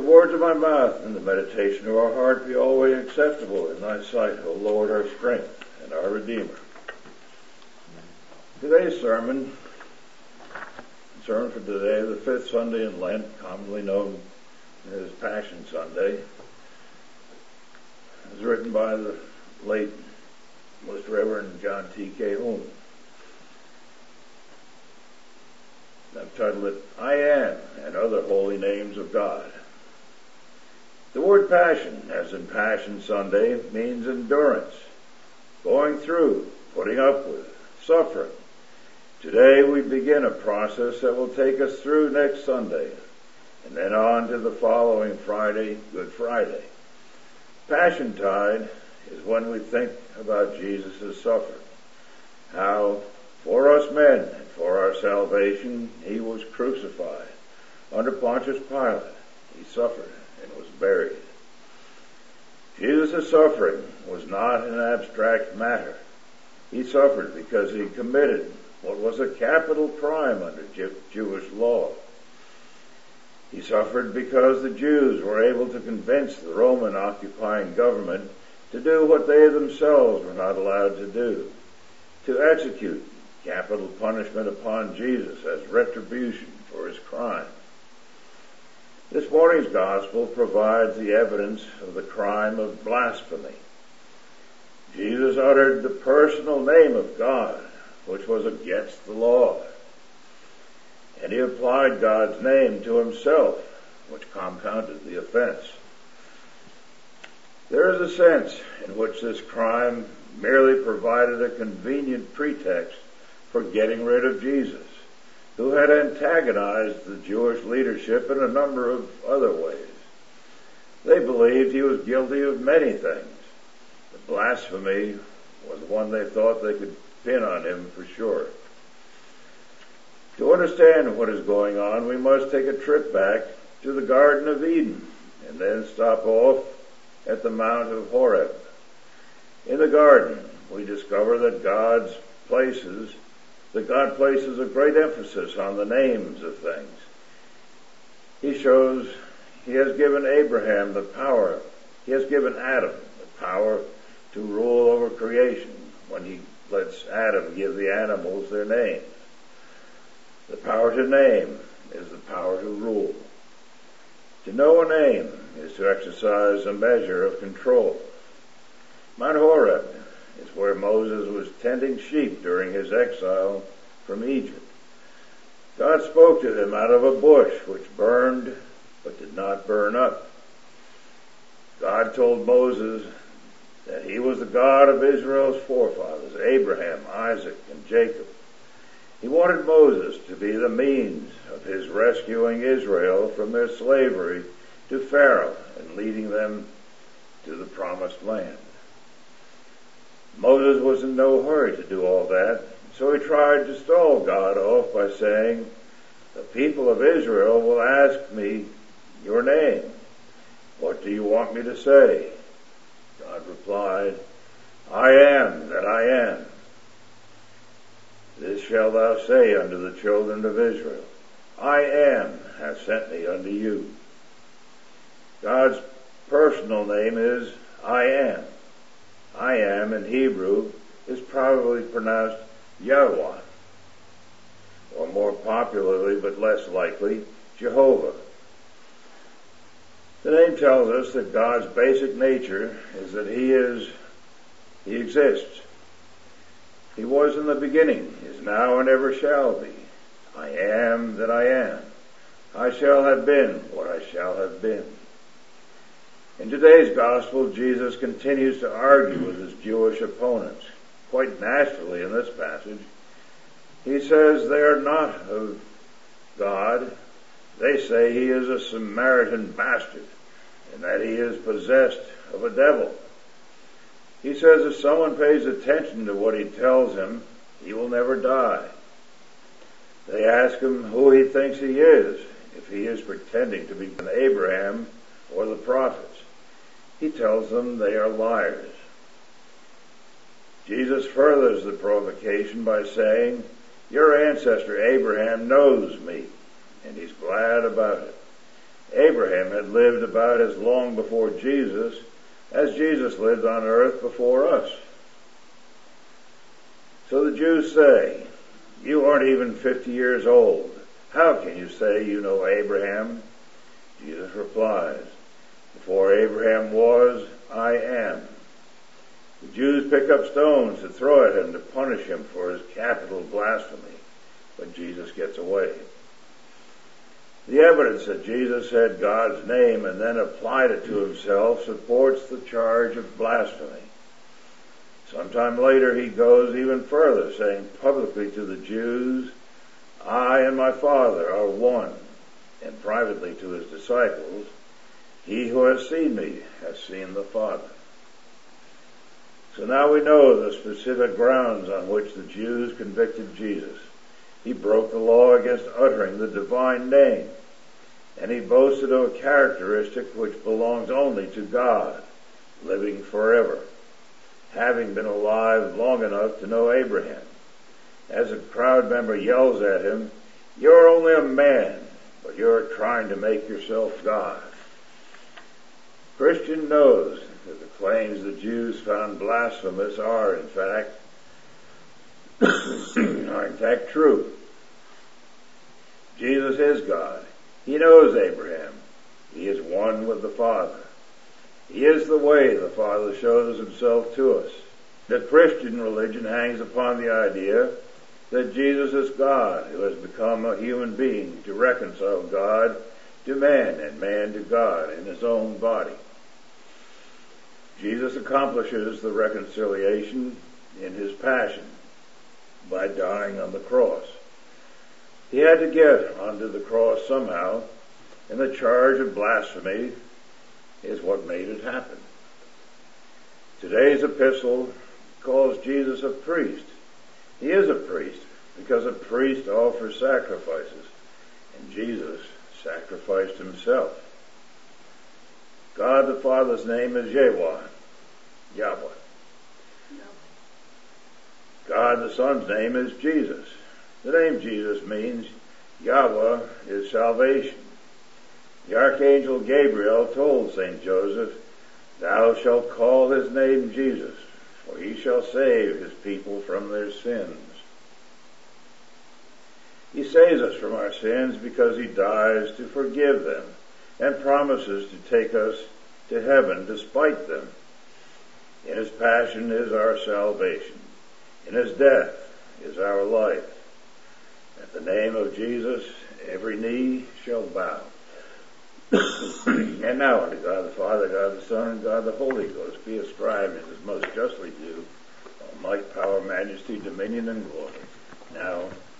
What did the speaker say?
the words of my mouth and the meditation of our heart be always acceptable in thy sight, O Lord, our strength and our Redeemer. Today's sermon for today, the fifth Sunday in Lent, commonly known as Passion Sunday, is written by the late Most Reverend John T. Calhoun. I've titled it, I Am, and Other Holy Names of God. The word passion, as in Passion Sunday, means endurance, going through, putting up with, suffering. Today we begin a process that will take us through next Sunday, and then on to the following Friday, Good Friday. Passiontide is when we think about Jesus' suffering, how for us men and for our salvation he was crucified. Under Pontius Pilate he suffered and was buried. Jesus' suffering was not an abstract matter. He suffered because he committed what was a capital crime under Jewish law. He suffered because the Jews were able to convince the Roman occupying government to do what they themselves were not allowed to do, to execute capital punishment upon Jesus as retribution for his crime. This morning's gospel provides the evidence of the crime of blasphemy. Jesus uttered the personal name of God, which was against the law. And he applied God's name to himself, which compounded the offense. There is a sense in which this crime merely provided a convenient pretext for getting rid of Jesus, who had antagonized the Jewish leadership in a number of other ways. They believed he was guilty of many things. The blasphemy was one they thought they could pin on him for sure. To understand what is going on, we must take a trip back to the Garden of Eden and then stop off at the Mount of Horeb. In the garden, we discover that God places a great emphasis on the names of things. He has given Abraham the power. He has given Adam the power to rule over creation when he lets Adam give the animals their names. The power to name is the power to rule. To know a name is to exercise a measure of control. Mount Horeb is where Moses was tending sheep during his exile from Egypt. God spoke to him out of a bush which burned but did not burn up. God told Moses that he was the God of Israel's forefathers, Abraham, Isaac, and Jacob. He wanted Moses to be the means of his rescuing Israel from their slavery to Pharaoh and leading them to the promised land. Moses was in no hurry to do all that, so he tried to stall God off by saying, the people of Israel will ask me your name. What do you want me to say? God replied, I am that I am. This shalt thou say unto the children of Israel, I am hath sent me unto you. God's personal name is I am. I am in Hebrew is probably pronounced Yahweh, or more popularly but less likely, Jehovah. The name tells us that God's basic nature is that He exists. He was in the beginning, is now, and ever shall be. I am that I am. I shall have been what I shall have been. In today's gospel, Jesus continues to argue with his Jewish opponents, quite naturally in this passage. He says they are not of God. They say he is a Samaritan bastard, and that he is possessed of a devil. He says if someone pays attention to what he tells him, he will never die. They ask him who he thinks he is, if he is pretending to be Abraham or the prophets. He tells them they are liars. Jesus furthers the provocation by saying, your ancestor Abraham knows me, and he's glad about it. Abraham had lived about as long before Jesus as Jesus lived on earth before us. So the Jews say, "You aren't even 50 years old. How can you say you know Abraham?" Jesus replies, "Before Abraham was, I am." The Jews pick up stones to throw at him to punish him for his capital blasphemy, but Jesus gets away. The evidence that Jesus said God's name and then applied it to himself supports the charge of blasphemy. Sometime later he goes even further, saying publicly to the Jews, "I and my Father are one," and privately to his disciples, "He who has seen me has seen the Father." So now we know the specific grounds on which the Jews convicted Jesus. He broke the law against uttering the divine name, and he boasted of a characteristic which belongs only to God, living forever, having been alive long enough to know Abraham. As a crowd member yells at him, "You're only a man, but you're trying to make yourself God." Christian knows that the claims the Jews found blasphemous are in fact true. Jesus is God. He knows Abraham. He is one with the Father. He is the way the Father shows himself to us. The Christian religion hangs upon the idea that Jesus is God who has become a human being to reconcile God to man and man to God in his own body. Jesus accomplishes the reconciliation in his passion by dying on the cross. He had to get onto the cross somehow, and the charge of blasphemy is what made it happen. Today's epistle calls Jesus a priest. He is a priest because a priest offers sacrifices, and Jesus sacrificed himself. God the Father's name is Yahweh. God the Son's name is Jesus. The name Jesus means Yahweh is salvation. The Archangel Gabriel told St. Joseph, "Thou shalt call his name Jesus, for he shall save his people from their sins." He saves us from our sins because he dies to forgive them and promises to take us to heaven despite them. In his passion is our salvation. In his death is our life. At the name of Jesus, every knee shall bow. And now unto God the Father, God the Son, and God the Holy Ghost be ascribed as most justly due all might, power, majesty, dominion, and glory, now